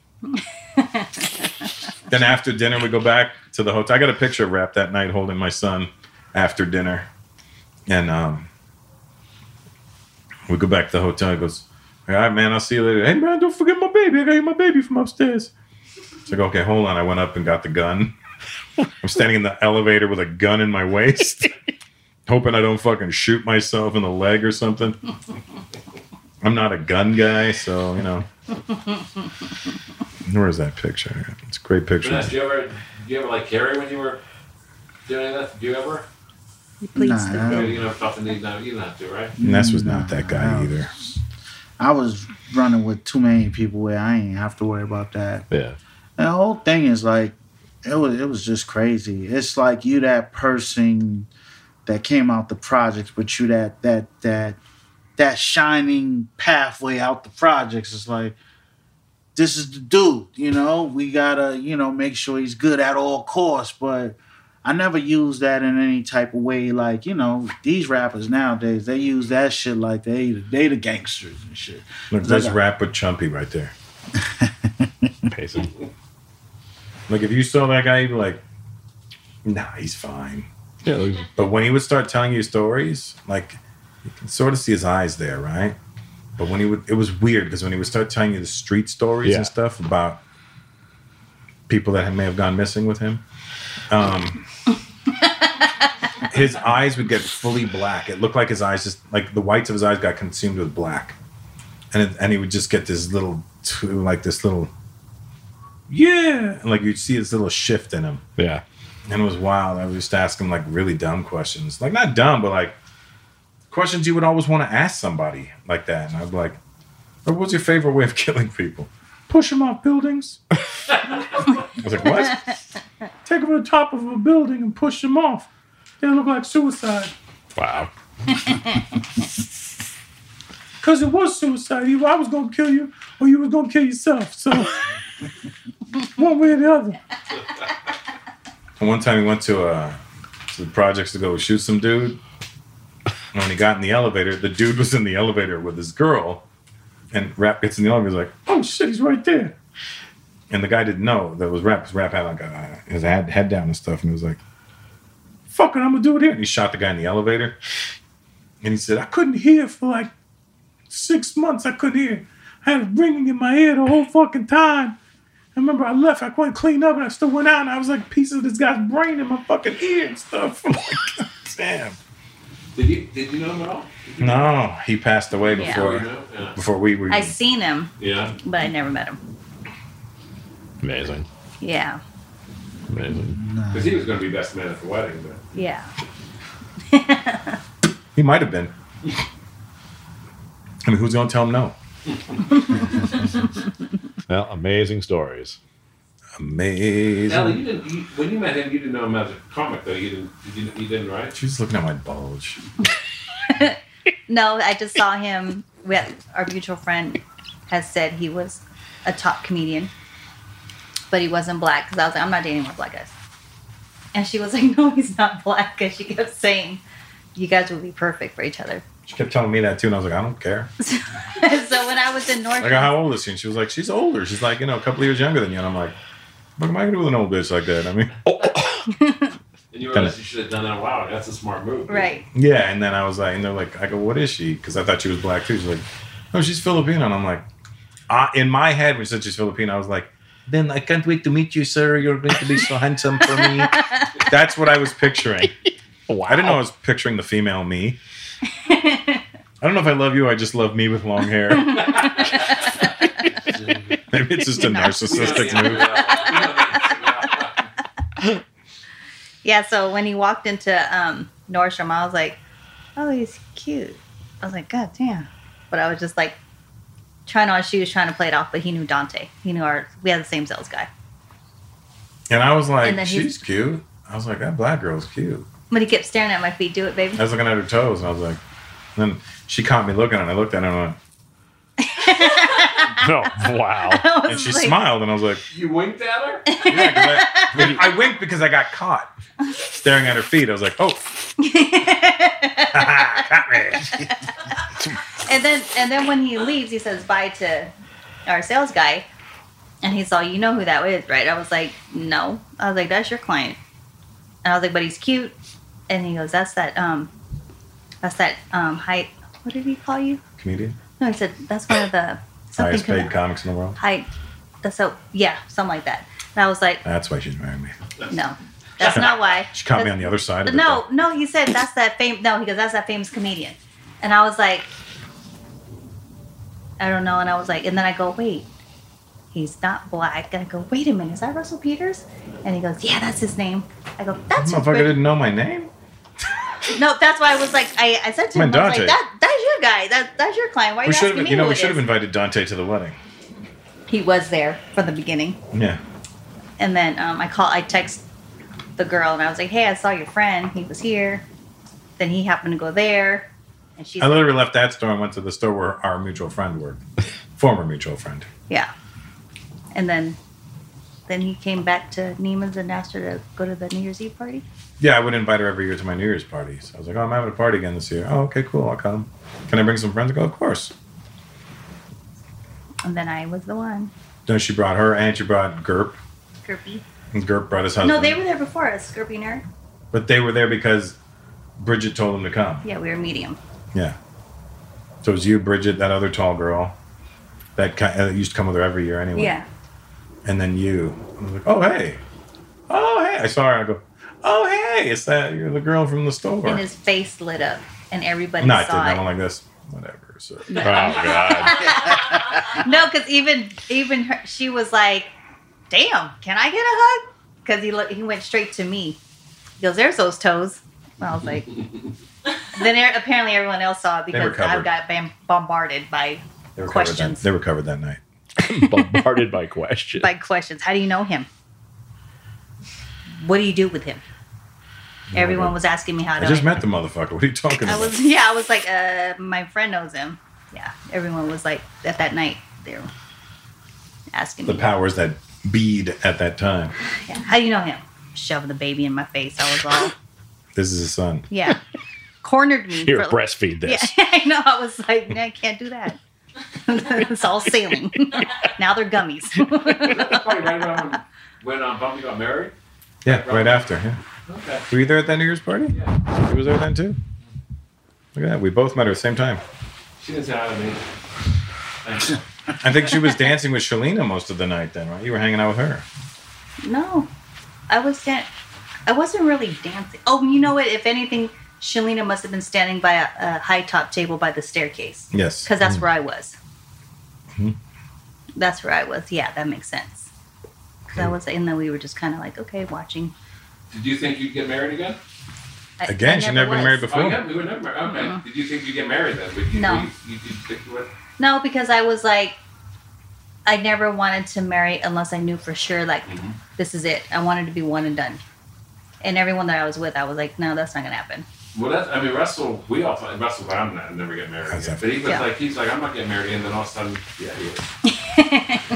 Then after dinner, we go back to the hotel. I got a picture of Rap that night holding my son after dinner. And um, we go back to the hotel. He goes, all right, man, I'll see you later. Hey, man, don't forget my baby. I got you my baby from upstairs. So I go, okay, hold on. I went up and got the gun. I'm standing in the elevator with a gun in my waist, hoping I don't fucking shoot myself in the leg or something. I'm not a gun guy, so, you know. Where is that picture? It's a great picture. Vanessa, did you ever, did you ever like Carrie when you were doing that? Did you ever? Please Nah, do. Or, you know, something you know, you not to, right? Ness was not that guy No. either. I was running with too many people where I ain't have to worry about that. Yeah. And the whole thing is like, it was it was just crazy. It's like you that person that came out the projects, but you that that that that shining pathway out the projects. It's like, this is the dude, you know. We gotta, you know, make sure he's good at all costs. But I never use that in any type of way. Like, you know, these rappers nowadays, they use that shit like they they the gangsters and shit. Look, I there's got- Rap with Chumpy right there. Pacing. Like, if you saw that guy, you'd be like, nah, he's fine. Yeah. Like, But when he would start telling you stories, like, you can sort of see his eyes there, right? But when he would, it was weird because when he would start telling you the street stories Yeah. and stuff about people that may have gone missing with him, um, his eyes would get fully black. It looked like his eyes just, like the whites of his eyes got consumed with black. And it, and he would just get this little, like this little, yeah. And like you'd see this little shift in him. yeah. And it was wild. I would just ask him like really dumb questions. Like not dumb, but like questions you would always want to ask somebody like that. And I'd be like, oh, what's your favorite way of killing people? Push them off buildings. I was like, what? Take them to the top of a building and push them off. They look like suicide. Wow. Because it was suicide. Either I was going to kill you or you was going to kill yourself. So one way or the other. And one time he went to, uh, to the projects to go shoot some dude. And when he got in the elevator, the dude was in the elevator with his girl. And Rap gets in the elevator. He's like, oh shit, he's right there. And the guy didn't know that it was Rap. Because Rap had like a, his head, head down and stuff. And he was like, fuck it, I'm going to do it here. And he shot the guy in the elevator. And he said, I couldn't hear for like six months. I couldn't hear. I had ringing in my ear the whole fucking time. I remember I left, I went clean up, and I still went out, and I was like pieces of this guy's brain in my fucking ear and stuff. I'm like, God damn. Did you did you know him at all? No, he passed away Yeah. before You know? Yeah. before we were. I seen him, Yeah. but I never met him. Amazing. Yeah. Amazing. Because he was going to be best man at the wedding, but Yeah. He might have been. I mean, who's gonna tell him no? Well, amazing stories. Amazing. Ellie, you didn't. You, when you met him, you didn't know him as a comic, though. You didn't. You didn't, you didn't right? She's looking at my bulge. No, I just saw him. We had, our mutual friend has said he was a top comedian, but he wasn't black. Because I was like, I'm not dating more black guys. And she was like, no, he's not black. Because she kept saying, you guys would be perfect for each other. She kept telling me that too, and I was like, I don't care. So when I was in North, Like, how old is she? And she was like, she's older. She's like, you know, a couple of years younger than you. And I'm like, what am I gonna do with an old bitch like that? I mean, And you realized you should have done that. Wow, that's a smart move. right? yeah. And then I was like, and they're like, I go, what is she? Because I thought she was black too. She's like, no, she's Filipino. And I'm like, uh, in my head, when she said she's Filipino, I was like, then I can't wait to meet you, sir. You're going to be so handsome for me. That's what I was picturing. Wow. I didn't know I was picturing the female me. I don't know if I love you. I just love me with long hair. Maybe it's just a narcissistic move. Yeah. So when he walked into um, Nordstrom, I was like, oh, he's cute. I was like, God damn. But I was just like trying on shoes, trying to play it off. But he knew Dante. He knew our. We had the same sales guy. And I was like, And then he's- she's cute. I was like, that black girl's cute. But he kept staring at my feet. Do it, baby. I was looking at her toes, and I was like, and then she caught me looking, and I looked at her, and I went, Oh, wow. I was and she like- smiled, and I was like, You winked at her? yeah, 'cause I, I winked because I got caught staring at her feet. I was like, oh, caught me. And then and then when he leaves, he says bye to our sales guy. And he's all, you know who that is, right? I was like, no. I was like, that's your client. And I was like, but he's cute. And he goes, that's that um that's that um height what did he call you? Comedian, No, he said that's one of the something highest paid com- comics in the world. height that's so yeah, something like that. And I was like, That's why she's marrying me. no. That's not why. She caught me That's- on the other side of it. No, though. no, he said that's that fame. No, he goes, that's that famous comedian. And I was like, I don't know. And I was like, and then I go, wait, he's not black. And I go, wait a minute, is that Russell Peters? And he goes, yeah, that's his name. I go, that's This who motherfucker Brit-" didn't know my name. No, that's why I was like, I, I said to him, I was Dante. like, that, that's your guy. That, that's your client. Why are We you should asking have, me you know, who we it should have is? invited Dante to the wedding. He was there from the beginning. Yeah. And then um, I call, I text the girl and I was like, hey, I saw your friend. He was here. Then he happened to go there. And she's I literally left that store and went to the store where our mutual friend worked. Former mutual friend. yeah. And then then he came back to Neiman's and asked her to go to the New Year's Eve party. Yeah, I would invite her every year to my New Year's parties. I was like, oh, I'm having a party again this year. Oh, okay, cool. I'll come. Can I bring some friends? I go, of course. And then I was the one. No, she brought her and she brought Gerp. Gerpy. And Gerp brought his husband. No, they were there before us, Gerpy and her. But they were there because Bridget told them to come. Yeah, we were medium. Yeah. So it was you, Bridget, that other tall girl. That kind uh, used to come with her every year anyway. Yeah. And then you. I was like, oh, hey. Oh, hey. I saw her. I go, oh, hey. It's that. You're the girl from the store. And his face lit up. And everybody no, I saw didn't. I it. don't like this. Whatever. So. Oh, God. No, because even even her, she was like, damn, can I get a hug? Because he, look, he went straight to me. He goes, there's those toes. I was like... Then er, apparently everyone else saw it because I got bam- bombarded by They were questions. That, they were covered that night. Bombarded by questions. By questions. How do you know him? What do you do with him? Everyone was asking me how to. I just met the motherfucker. What are you talking I about? was yeah. I was like, uh, my friend knows him. Yeah. Everyone was like at that night they were asking the me. powers that bead at that time. Yeah. How do you know him? Shoving the baby in my face. I was all This is his son. yeah. Cornered me. Here, for, breastfeed this. Yeah, I know. I was like, I can't do that. It's all sailing. Now they're gummies. That's probably right around when, when um, Bumpy got married. Yeah, right after. Yeah. Okay. Were you there at that New Year's party? Yeah. He was there then too. Look at that. We both met her at the same time. She didn't say hi to me. Thanks. I think she was dancing with Shalina most of the night then, right? You were hanging out with her. No, I was dan- I wasn't really dancing. Oh, you know what? If anything, Shalina must have been standing by a, a high top table by the staircase. Yes. Because that's where I was. Mhm. That's where I was. Yeah, that makes sense. Because I was, and then we were just kind of like, okay, watching. Did you think you'd get married again? I, Again, I she never never been was. married Oh, before. yeah, we were never married. Okay. Mhm. Did you think you'd get married then? Would you, No. You, you, you stick to it? No, because I was like, I never wanted to marry unless I knew for sure, like, Mhm. this is it. I wanted to be one and done. And everyone that I was with, I was like, no, that's not going to happen. Well, that's, I mean, Russell, we all thought, Russell, I'm not, never get married How's again. that? But he was Yeah. like, he's like, I'm not getting married again. And then all of a sudden, yeah, he is.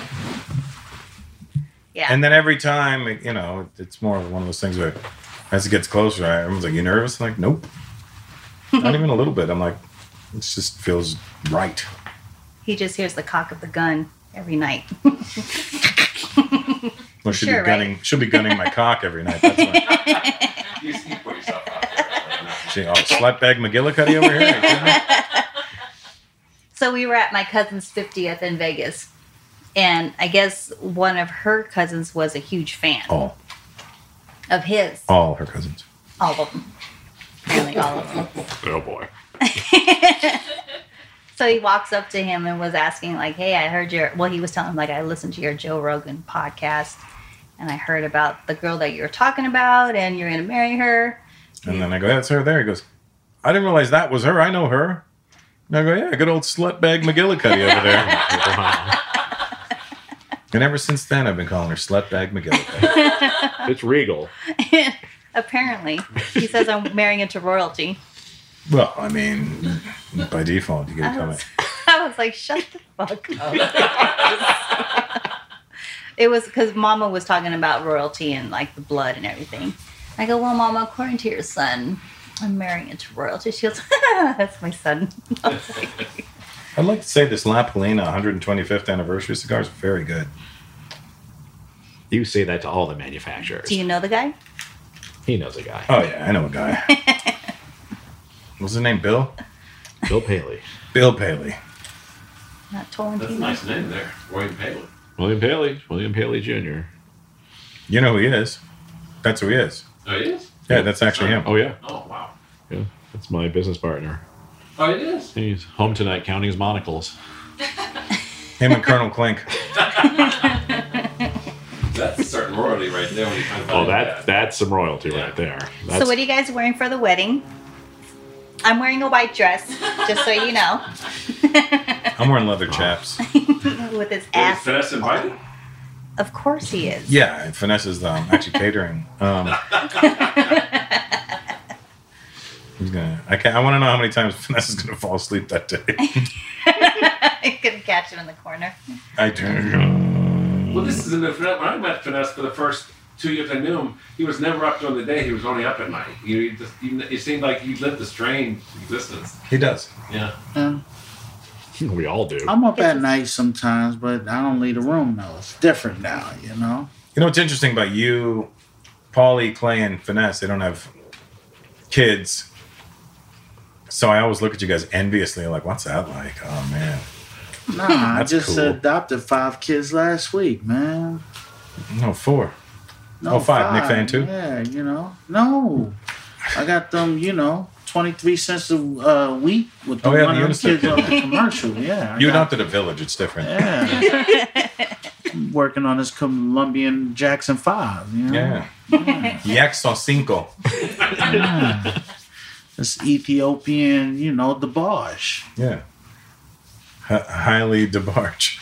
Yeah. And then every time, you know, it's more of one of those things where as it gets closer, everyone's like, you nervous? I'm like, nope. Not even a little bit. I'm like, it just feels right. He just hears the cock of the gun every night. Well, she'll Sure, be gunning. She'll be gunning my cock every night. That's why. You, you put yourself out there. She, oh, slutbag McGillicuddy over here. Are you kidding me? So we were at my cousin's fiftieth in Vegas. And I guess one of her cousins was a huge fan All, of his. all her cousins. All of them. Apparently all of them. Oh, boy. So he walks up to him and was asking, like, hey, I heard your, well, he was telling him, like, I listened to your Joe Rogan podcast and I heard about the girl that you were talking about and you're going to marry her. And then I go, yeah, that's her there. He goes, I didn't realize that was her. I know her. And I go, yeah, good old slutbag McGillicuddy over there. And ever since then, I've been calling her slutbag McGillicuddy. It's regal. Apparently. He says I'm marrying into royalty. Well, I mean, by default, you get it I coming. was, I was like, shut the fuck up. It was because Mama was talking about royalty and like the blood and everything. I go, well, Mama, according to your son, I'm marrying into royalty. She goes, that's my son. I was like, I'd like to say this La Polina one hundred twenty-fifth anniversary cigar is very good. You say that to all the manufacturers. do you know the guy? He knows a guy. Oh, yeah, I know a guy. What's his name? Bill? Bill Paley. Bill Paley. Not That's a Tolentino. nice name there. William Paley. William Paley. William Paley Junior You know who he is. That's who he is. Oh, it is? Yeah, that's actually him. Oh, yeah. Oh, wow. Yeah. That's my business partner. Oh, it is? He's home tonight counting his monocles. Him and Colonel Clink. That's a certain royalty right there when you find Oh, that that's some royalty Yeah. right there. That's, So what are you guys wearing for the wedding? I'm wearing a white dress, just so you know. I'm wearing leather chaps. With his Is ass. Vanessa invited? Of course he is. Yeah, and Finesse's um, actually catering. Um, he's gonna. I can I want to know how many times Vanessa's gonna fall asleep that day. You couldn't catch him in the corner. I do. Well, this is in the, when I met Finesse for the first two years I knew him, he was never up during the day. He was only up at night. He, he just, he, it seemed like he lived a strange existence. He does. Yeah. Um, We all do. I'm up at night sometimes, but I don't leave the room though. It's different now, you know. You know what's interesting about you, Paulie, Clay, and Finesse? They don't have kids, so I always look at you guys enviously, like, "What's that like?" Oh man. Nah, I That's just cool. adopted five kids last week, man. No, four. No, Oh, five. Nick Fan too? Yeah, you know. No, I got them. You know, twenty-three cents a uh, week with the Oh, yeah, one the of them Unicef kids kid. on the commercial. Yeah, I You got- adopted a village. It's different. Yeah. I'm working on this Colombian Jackson Five. You know? Yeah. Yaxo cinco. Yeah. This Ethiopian, you know, the Bosch. Yeah. H- highly debarge.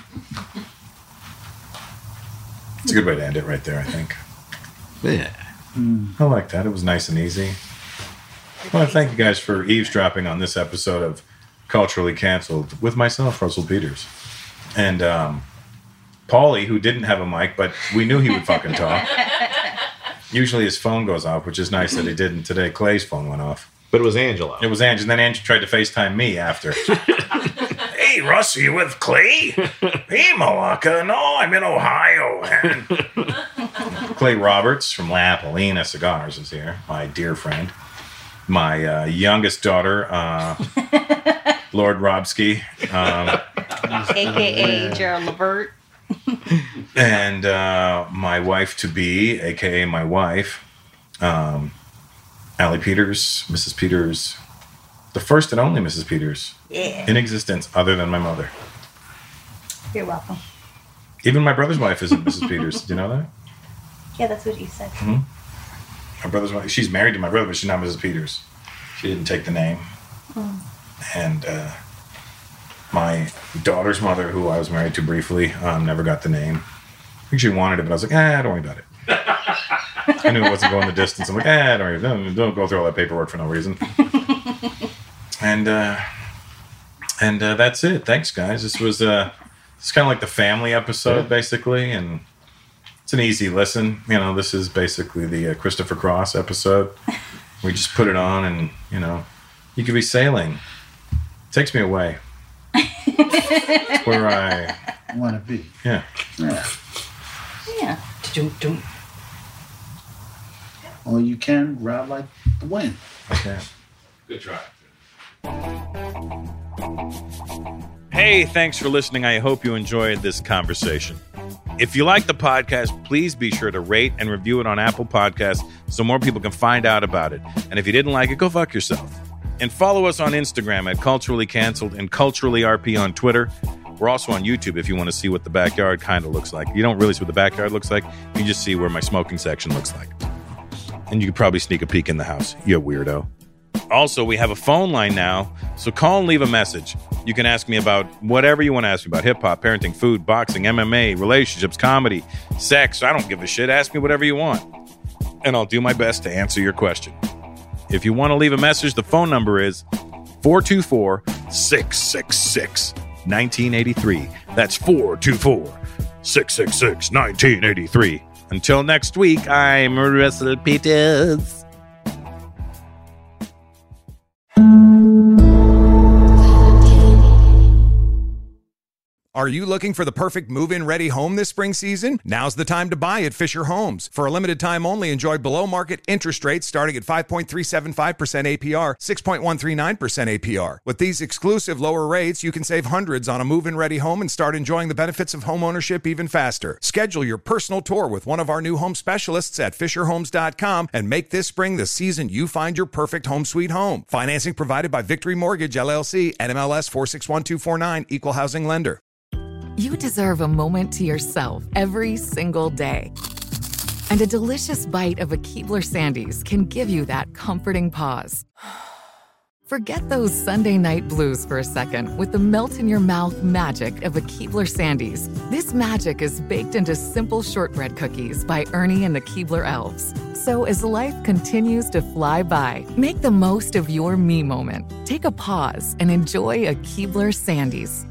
It's a good way to end it right there, I think. Yeah. I like that. It was nice and easy. I want to thank you guys for eavesdropping on this episode of Culturally Cancelled with myself, Russell Peters. And um, Paulie, who didn't have a mic, but we knew he would fucking talk. Usually his phone goes off, which is nice that he didn't. Today, Clay's phone went off. But it was Angelo. It was Angie. And then Angie tried to FaceTime me after. Hey, Russ, are you with Clay? Hey, Malacca. No, I'm in Ohio, man. Clay Roberts from La Apollina Cigars is here, my dear friend. My uh, youngest daughter, uh, Lord Robsky. Um, A K A Gerald Levert. and uh, my wife-to-be, a k a my wife, um, Allie Peters, Missus Peters, the first and only Missus Peters Yeah. in existence other than my mother. You're welcome. Even my brother's wife isn't Missus Peters. Do you know that? Yeah, that's what you said. My brother's wife, she's married to my brother, but she's not Missus Peters. She didn't take the name. And uh, my daughter's mother, who I was married to briefly, um, never got the name. I think she wanted it, but I was like, ah, don't worry about it. I knew it wasn't going the distance. I'm like, ah, don't worry, don't, don't go through all that paperwork for no reason. and uh, and uh, that's it. Thanks, guys. This was uh, it's kind of like the family episode, basically, and it's an easy listen. You know, this is basically the uh, Christopher Cross episode. We just put it on, and you know, you could be sailing. It takes me away. It's where I Want to be? yeah. Yeah. Yeah. Or you can ride like the wind. Okay. Good try. Hey, thanks for listening. I hope you enjoyed this conversation. If you like the podcast, please be sure to rate and review it on Apple Podcasts so more people can find out about it. And if you didn't like it, go fuck yourself. And follow us on Instagram at Culturally Cancelled and Culturally R P on Twitter. We're also on YouTube if you want to see what the backyard kind of looks like. You don't really see what the backyard looks like. You just see where my smoking section looks like. And you could probably sneak a peek in the house, you weirdo. Also, we have a phone line now, so call and leave a message. You can ask me about whatever you want to ask me about. Hip-hop, parenting, food, boxing, M M A, relationships, comedy, sex. I don't give a shit. Ask me whatever you want. And I'll do my best to answer your question. If you want to leave a message, the phone number is four two four, six six six, one nine eight three. That's four two four, six six six, one nine eight three. Until next week, I'm Russell Peters. Are you looking for the perfect move-in ready home this spring season? Now's the time to buy at Fisher Homes. For a limited time only, enjoy below-market interest rates starting at five point three seven five percent A P R, six point one three nine percent A P R. With these exclusive lower rates, you can save hundreds on a move-in ready home and start enjoying the benefits of home ownership even faster. Schedule your personal tour with one of our new home specialists at fisher homes dot com and make this spring the season you find your perfect home sweet home. Financing provided by Victory Mortgage, L L C, N M L S four six one two four nine, Equal Housing Lender. You deserve a moment to yourself every single day. And a delicious bite of a Keebler Sandies can give you that comforting pause. Forget those Sunday night blues for a second with the melt-in-your-mouth magic of a Keebler Sandies. This magic is baked into simple shortbread cookies by Ernie and the Keebler Elves. So as life continues to fly by, make the most of your me moment. Take a pause and enjoy a Keebler Sandies.